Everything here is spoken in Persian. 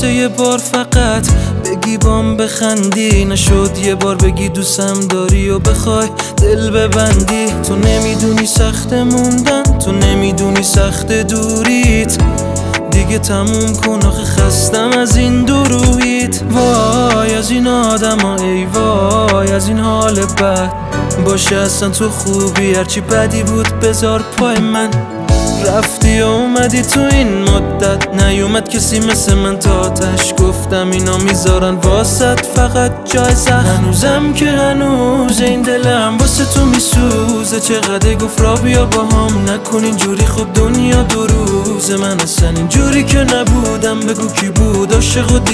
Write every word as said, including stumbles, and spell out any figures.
واسه یه بار فقط بگی بام بخندی، نشد یه بار بگی دوستم داری و بخوای دل ببندی. تو نمیدونی سخت موندن، تو نمیدونی سخت دوریت، دیگه تموم کن آخه خستم از این درویت. وای از این آدم ها، ای وای از این حال بد. باشه اصلا تو خوبی، هرچی بدی بود بذار پای من. رفتی و اومدی تو این مدت، نیومد کسی مثل من تا آتش. گفتم اینا میذارن واسط فقط جای زخم. هنوزم که هنوز این دلم واسه تو میسوزه. چقدر گفت را بیا با هم نکن اینجوری، خب دنیا دو روزه. من اصلا اینجوری که نبودم، بگو کی بود عاشق و